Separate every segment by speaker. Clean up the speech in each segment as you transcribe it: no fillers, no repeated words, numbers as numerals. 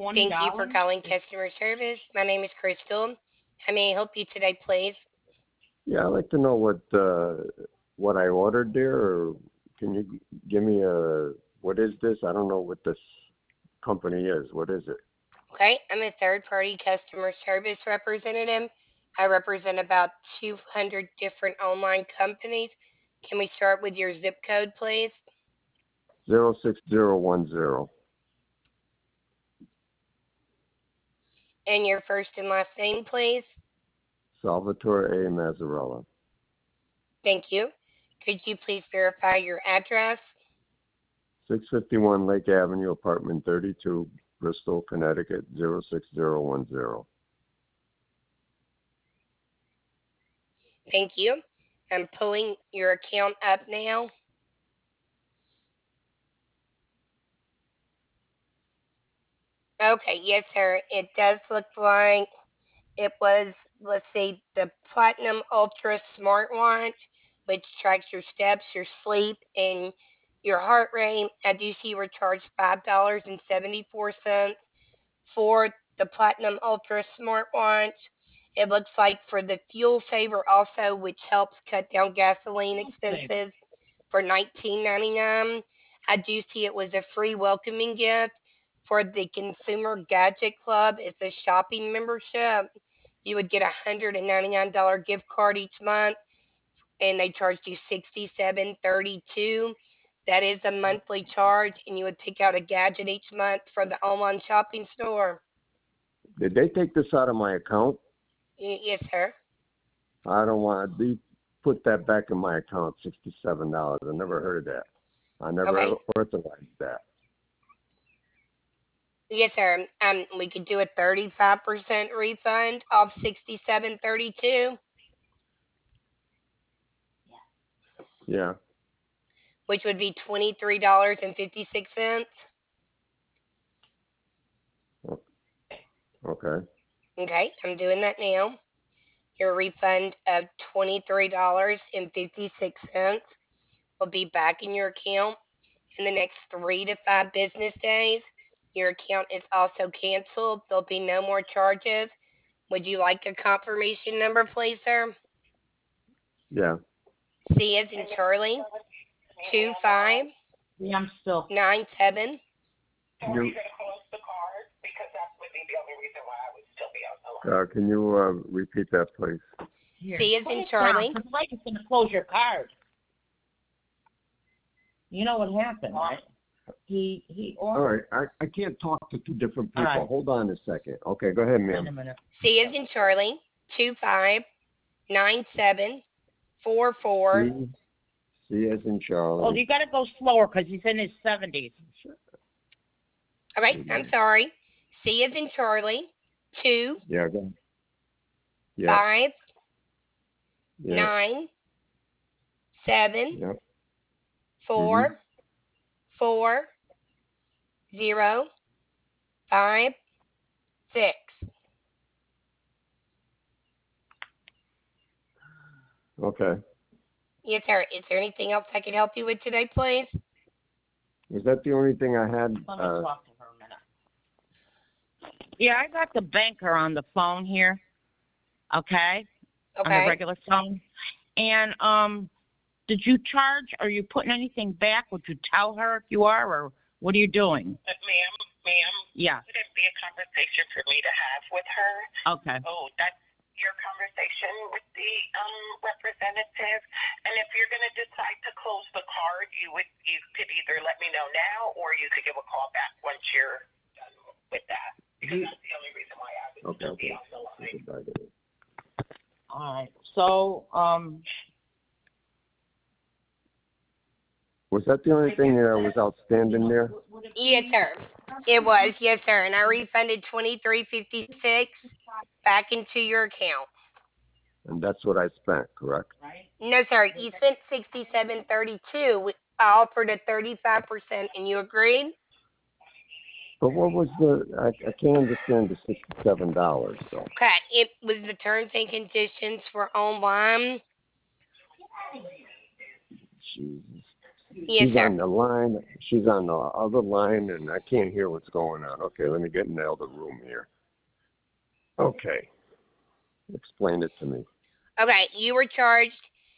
Speaker 1: $20.
Speaker 2: Thank you for calling customer service. My name is Crystal. How may I help you today, please?
Speaker 3: Yeah, I'd like to know what I ordered there, or can you give me what is this? I don't know what this company is. What is it?
Speaker 2: Okay, I'm a third party customer service representative. I represent about 200 different online companies. Can we start with your zip code, please?
Speaker 3: 06010.
Speaker 2: And your first and last name, please?
Speaker 3: Salvatore A. Mazzarella.
Speaker 2: Thank you. Could you please verify your address?
Speaker 3: 651 Lake Avenue, apartment 32, Bristol, Connecticut, 06010.
Speaker 2: Thank you. I'm pulling your account up now. Okay, yes, sir. It does look like it was, let's see, the Platinum Ultra smartwatch, which tracks your steps, your sleep, and your heart rate. I do see you were charged $5.74 for the Platinum Ultra smartwatch. It looks like for the Fuel Saver also, which helps cut down gasoline
Speaker 1: Safe.
Speaker 2: expenses for $19.99. I do see it was a free welcoming gift for the Consumer Gadget Club. It's a shopping membership. You would get a $199 gift card each month, and they charged you $67.32. That is a monthly charge, and you would pick out a gadget each month for the online shopping store.
Speaker 3: Did they take this out of my account?
Speaker 2: Yes, sir.
Speaker 3: I don't want to put that back in my account, $67. I never heard of that. I never
Speaker 2: Okay.
Speaker 3: authorized that.
Speaker 2: Yes, sir. We could do a 35% refund of 67.32,
Speaker 3: Yeah.
Speaker 2: which would be $23.56.
Speaker 3: Okay.
Speaker 2: Okay, I'm doing that now. Your refund of $23.56 will be back in your account in the next 3 to 5 business days. Your account is also canceled. There'll be no more charges. Would you like a confirmation number, please, sir?
Speaker 3: Yeah.
Speaker 2: C as in Charlie, 25
Speaker 1: Yeah, I'm still.
Speaker 2: 97.
Speaker 3: You, can you repeat that, please?
Speaker 1: Here.
Speaker 2: C as
Speaker 1: Put
Speaker 2: in
Speaker 1: it down,
Speaker 2: Charlie.
Speaker 1: 'cause Mike is going to close your card. You know what happened, right? He
Speaker 3: All
Speaker 1: ordered.
Speaker 3: right. I can't talk to two different
Speaker 1: All
Speaker 3: people.
Speaker 1: right.
Speaker 3: Hold on a second. Okay, go ahead,
Speaker 1: Wait a
Speaker 3: ma'am.
Speaker 1: minute.
Speaker 2: C as in Charlie, 259744.
Speaker 3: C, C as in
Speaker 1: Oh,
Speaker 3: Charlie.
Speaker 1: you got to go slower because he's in his 70s.
Speaker 2: All right, I'm sorry. C as in Charlie, 2
Speaker 3: Yeah, go ahead. Yeah,
Speaker 2: 5
Speaker 3: yeah,
Speaker 2: 9 7
Speaker 3: yeah.
Speaker 2: 4 4 0 5 6.
Speaker 3: Okay.
Speaker 2: Yes, sir. Is there anything else I can help you with today, please?
Speaker 3: Is that the only thing I had?
Speaker 1: Let me talk to her a minute. Yeah, I got the banker on the phone here. Okay, on the
Speaker 2: Okay.
Speaker 1: regular phone. And did you charge? Are you putting anything back? Would you tell her if you are, or what are you doing?
Speaker 4: Ma'am,
Speaker 1: Yeah.
Speaker 4: would it be a conversation for me to have with her?
Speaker 1: Okay.
Speaker 4: Oh, that's your conversation with the representative. And if you're going to decide to close the card, you could either let me know now, or you could give a call back once you're done with that. Because that's the only reason why I would still be on the line.
Speaker 1: All right. So
Speaker 3: Was that the only thing that was outstanding there?
Speaker 2: Yes, sir. It was. Yes, sir. And I refunded 23.56 back into your account.
Speaker 3: And that's what I spent, correct?
Speaker 2: No, sir. You spent 67.32. I offered a 35%, and you agreed.
Speaker 3: But what was I can't understand the $67, so.
Speaker 2: Okay. It was the terms and conditions for online.
Speaker 3: Jesus.
Speaker 2: Yes,
Speaker 3: She's
Speaker 2: sir.
Speaker 3: on the line. She's on the other line, and I can't hear what's going on. Okay, let me get in the other room here. Okay. Explain it to me.
Speaker 2: Okay, you were charged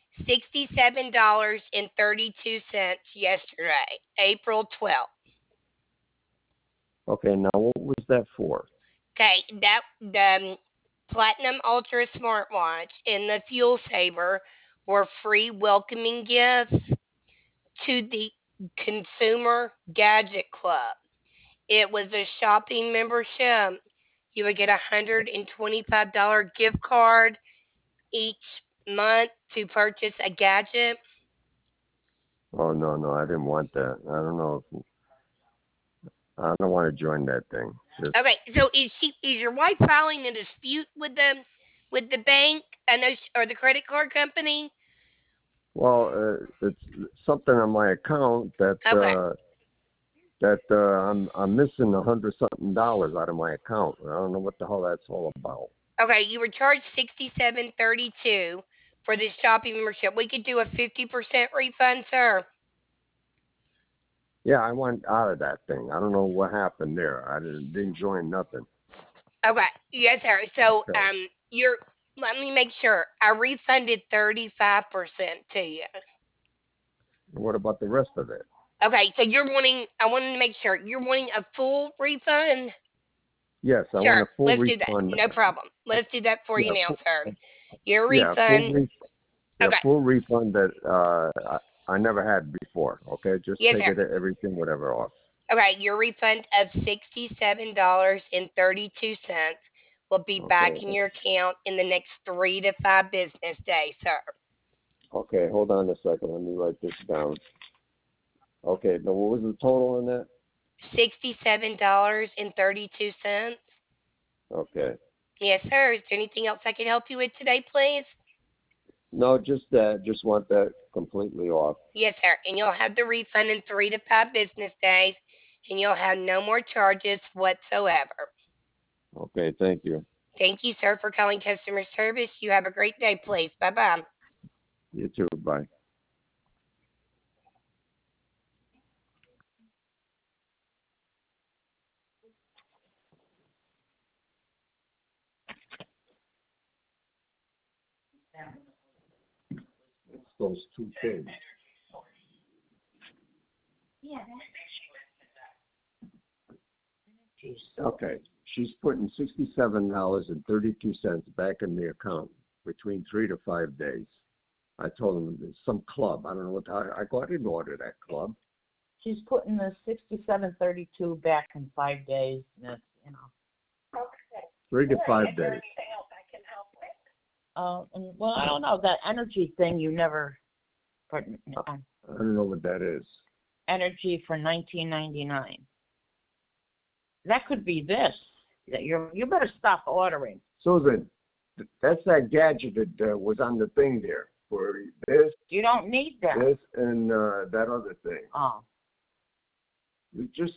Speaker 2: $67.32 yesterday, April 12th.
Speaker 3: Okay, now what was that for?
Speaker 2: Okay, that the Platinum Ultra smartwatch and the Fuel Saver were free welcoming gifts to the Consumer Gadget Club. It was a shopping membership. You would get a $125 gift card each month to purchase a gadget.
Speaker 3: Oh, no, I didn't want that. I don't know. I don't want to join that thing. Just,
Speaker 2: Okay, so is your wife filing a dispute with the bank, or the credit card company?
Speaker 3: well, it's something on my account that
Speaker 2: Okay.
Speaker 3: I'm missing $100-something out of my account. I don't know what the hell that's all about.
Speaker 2: Okay, you were charged $67.32 for this shopping membership. We could do a 50% refund, sir.
Speaker 3: Yeah, I went out of that thing. I don't know what happened there. I didn't join nothing.
Speaker 2: Okay, yes, sir. So,
Speaker 3: Okay.
Speaker 2: let me make sure. I refunded 35% to you.
Speaker 3: What about the rest of it?
Speaker 2: Okay, so I wanted to make sure you're wanting a full refund.
Speaker 3: Yes, I want
Speaker 2: Sure,
Speaker 3: a full
Speaker 2: let's do that.
Speaker 3: refund.
Speaker 2: No problem. Let's do that for you
Speaker 3: Yeah,
Speaker 2: now, sir. Your
Speaker 3: yeah, full
Speaker 2: refund. Okay.
Speaker 3: full refund that I never had before. Okay, just
Speaker 2: Yes,
Speaker 3: take
Speaker 2: sir.
Speaker 3: it everything whatever off.
Speaker 2: Okay, your refund of $67.32 will be back
Speaker 3: Okay.
Speaker 2: in your account in the next 3 to 5 business days, sir.
Speaker 3: Okay, hold on a second. Let me write this down. Okay, now what was the total on that?
Speaker 2: $67.32.
Speaker 3: Okay.
Speaker 2: Yes, sir. Is there anything else I can help you with today, please?
Speaker 3: No, just that. Just want that completely off.
Speaker 2: Yes, sir. And you'll have the refund in 3 to 5 business days, and you'll have no more charges whatsoever.
Speaker 3: Okay, thank you.
Speaker 2: Thank you, sir, for calling customer service. You have a great day, please. Bye-bye.
Speaker 3: You too. Bye. It's those two things. Okay, she's putting $67.32 back in the account between 3 to 5 days. I told him it's some club. I don't know what. I didn't order that club.
Speaker 1: She's putting the 67.32 back in 5 days. And it's,
Speaker 4: Okay.
Speaker 3: 3 to 5
Speaker 4: Is there
Speaker 3: days.
Speaker 4: anything else I can help with?
Speaker 1: and, well, I don't know, that energy thing you never put
Speaker 3: I don't know what that is.
Speaker 1: energy for $19.99. That could be this. That you better stop ordering.
Speaker 3: Susan, that's that gadget that was on the thing there for this,
Speaker 1: You don't need that.
Speaker 3: this, and that other thing.
Speaker 1: Oh.
Speaker 3: You just